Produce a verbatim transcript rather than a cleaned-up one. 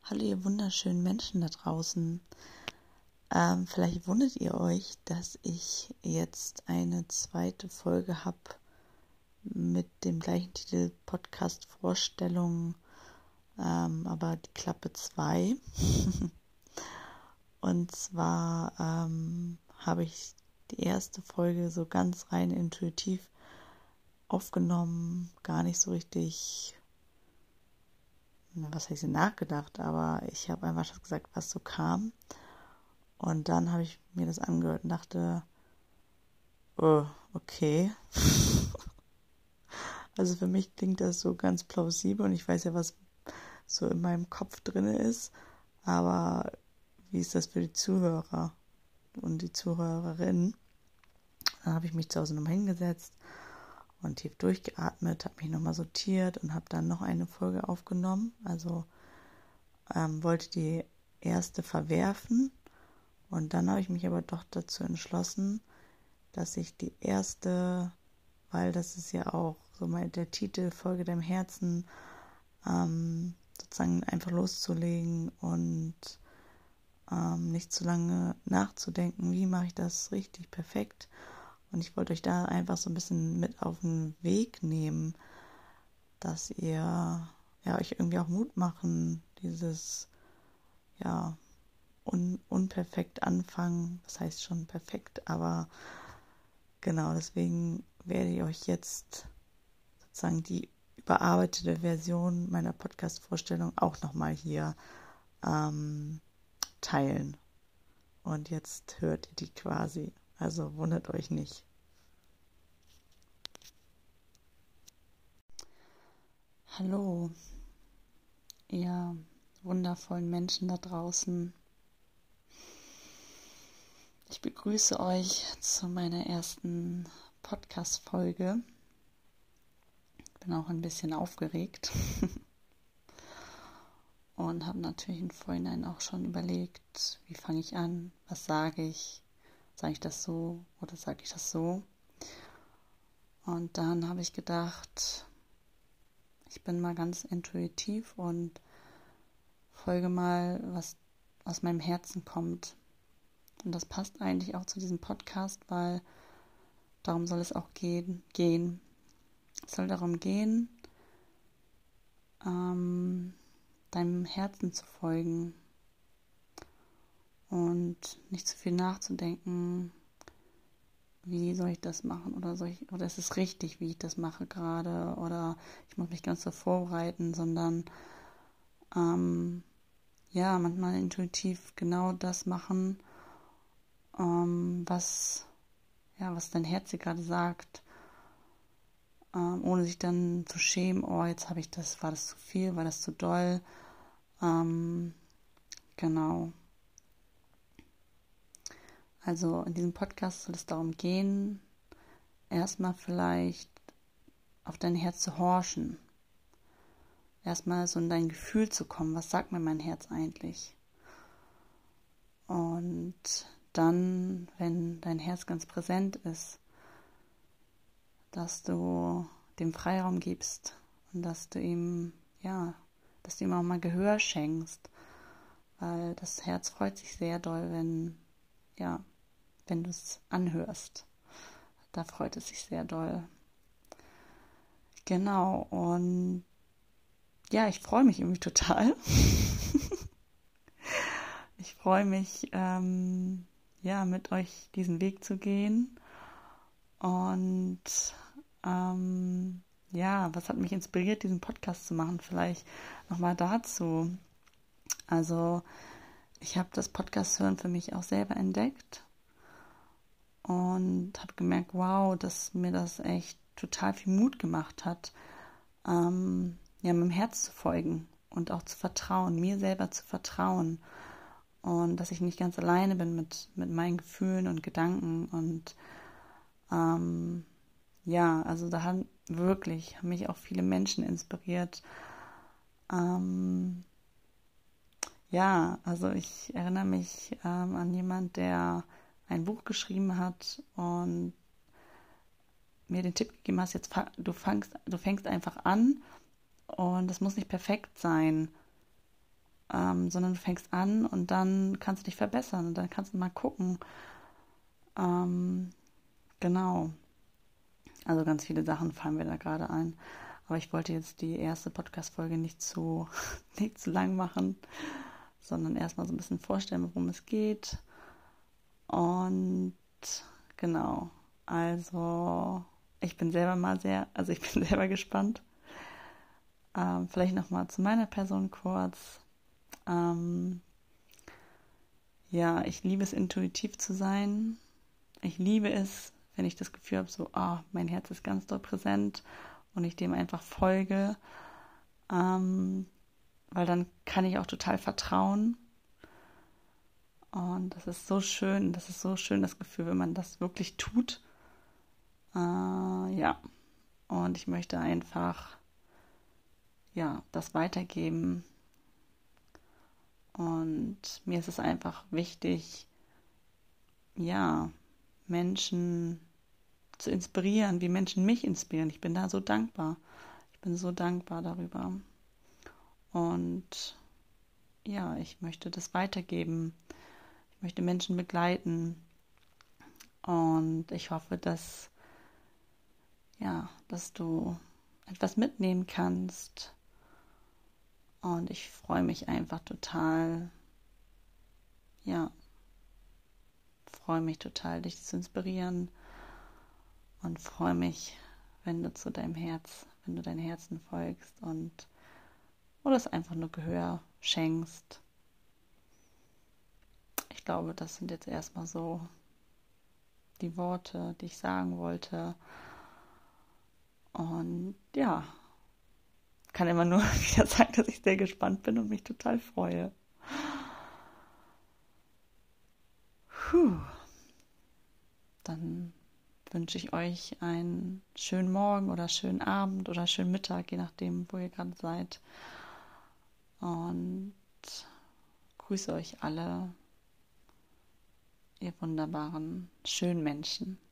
Hallo ihr wunderschönen Menschen da draußen. Ähm, vielleicht wundert ihr euch, dass ich jetzt eine zweite Folge habe mit dem gleichen Titel Podcast-Vorstellung, ähm, aber die Klappe zwei. Und zwar ähm, habe ich die erste Folge so ganz rein intuitiv aufgenommen, gar nicht so richtig, was heißt nachgedacht, aber ich habe einfach gesagt, was so kam. Und dann habe ich mir das angehört und dachte, oh, okay. Also für mich klingt das so ganz plausibel und ich weiß ja, was so in meinem Kopf drin ist. Aber wie ist das für die Zuhörer und die Zuhörerinnen? Dann habe ich mich zu Hause nochmal hingesetzt und tief durchgeatmet, habe mich nochmal sortiert und habe dann noch eine Folge aufgenommen. Also ähm, wollte die erste verwerfen. Und dann habe ich mich aber doch dazu entschlossen, dass ich die erste, weil das ist ja auch so mal der Titel, Folge deinem Herzen, ähm, sozusagen einfach loszulegen und ähm, nicht zu lange nachzudenken, wie mache ich das richtig perfekt. Und ich wollte euch da einfach so ein bisschen mit auf den Weg nehmen, dass ihr ja, euch irgendwie auch Mut machen, dieses ja, un- unperfekt anfangen. Das heißt schon perfekt, aber genau, deswegen werde ich euch jetzt sozusagen die überarbeitete Version meiner Podcast-Vorstellung auch nochmal hier ähm, teilen. Und jetzt hört ihr die quasi. Also wundert euch nicht. Hallo, ihr wundervollen Menschen da draußen. Ich begrüße euch zu meiner ersten Podcast-Folge. Bin auch ein bisschen aufgeregt und habe natürlich im Vorhinein auch schon überlegt, wie fange ich an, was sage ich, sage ich das so oder sage ich das so. Und dann habe ich gedacht, ich bin mal ganz intuitiv und folge mal, was aus meinem Herzen kommt. Und das passt eigentlich auch zu diesem Podcast, weil darum soll es auch gehen. gehen. Es soll darum gehen, ähm, deinem Herzen zu folgen und nicht zu viel nachzudenken, wie soll ich das machen oder soll ich, oder ist es richtig, wie ich das mache gerade oder ich muss mich ganz so vorbereiten, sondern ähm, ja, manchmal intuitiv genau das machen, ähm, was ja, was dein Herz dir gerade sagt, ähm, ohne sich dann zu schämen, oh, jetzt habe ich das, war das zu viel, war das zu doll, ähm, genau. Also in diesem Podcast soll es darum gehen, erstmal vielleicht auf dein Herz zu horchen. Erstmal so in dein Gefühl zu kommen. Was sagt mir mein Herz eigentlich? Und dann, wenn dein Herz ganz präsent ist, dass du dem Freiraum gibst und dass du ihm, ja, dass du ihm auch mal Gehör schenkst. Weil das Herz freut sich sehr doll, wenn, ja, wenn du es anhörst. Da freut es sich sehr doll. Genau, und ja, ich freue mich irgendwie total. Ich freue mich, ähm, ja, mit euch diesen Weg zu gehen. Und ähm, ja, was hat mich inspiriert, diesen Podcast zu machen? Vielleicht nochmal dazu. Also, ich habe das Podcast-Hören für mich auch selber entdeckt und habe gemerkt, wow, dass mir das echt total viel Mut gemacht hat, ähm, ja, meinem Herz zu folgen und auch zu vertrauen, mir selber zu vertrauen und dass ich nicht ganz alleine bin mit, mit meinen Gefühlen und Gedanken und ähm, ja, also da haben wirklich, haben mich auch viele Menschen inspiriert. Ähm, ja, also ich erinnere mich ähm, an jemand, der ein Buch geschrieben hat und mir den Tipp gegeben hat, jetzt fang, du fängst, du fängst einfach an und es muss nicht perfekt sein. ähm, sondern du fängst an und dann kannst du dich verbessern und dann kannst du mal gucken. Ähm, genau. Also ganz viele Sachen fallen mir da gerade ein. Aber ich wollte jetzt die erste Podcast-Folge nicht zu, nicht zu lang machen, sondern erstmal so ein bisschen vorstellen, worum es geht. Und genau, also ich bin selber mal sehr, also ich bin selber gespannt. Ähm, vielleicht nochmal zu meiner Person kurz. Ähm, ja, ich liebe es, intuitiv zu sein. Ich liebe es, wenn ich das Gefühl habe, so, oh, mein Herz ist ganz doll präsent und ich dem einfach folge, ähm, weil dann kann ich auch total vertrauen. Und das ist so schön, das ist so schön, das Gefühl, wenn man das wirklich tut. Äh, ja, und ich möchte einfach, ja, das weitergeben. Und mir ist es einfach wichtig, ja, Menschen zu inspirieren, wie Menschen mich inspirieren. Ich bin da so dankbar. Ich bin so dankbar darüber. Und ja, ich möchte das weitergeben. Ich möchte Menschen begleiten. Und ich hoffe, dass, ja, dass du etwas mitnehmen kannst. Und ich freue mich einfach total, ja, freue mich total, dich zu inspirieren. Und freue mich, wenn du zu deinem Herz, wenn du deinem Herzen folgst und oder es einfach nur Gehör schenkst. Ich glaube, das sind jetzt erstmal so die Worte, die ich sagen wollte. Und ja, kann immer nur wieder sagen, dass ich sehr gespannt bin und mich total freue. Puh. Dann wünsche ich euch einen schönen Morgen oder schönen Abend oder schönen Mittag, je nachdem, wo ihr gerade seid. Und grüße euch alle, ihr wunderbaren, schönen Menschen.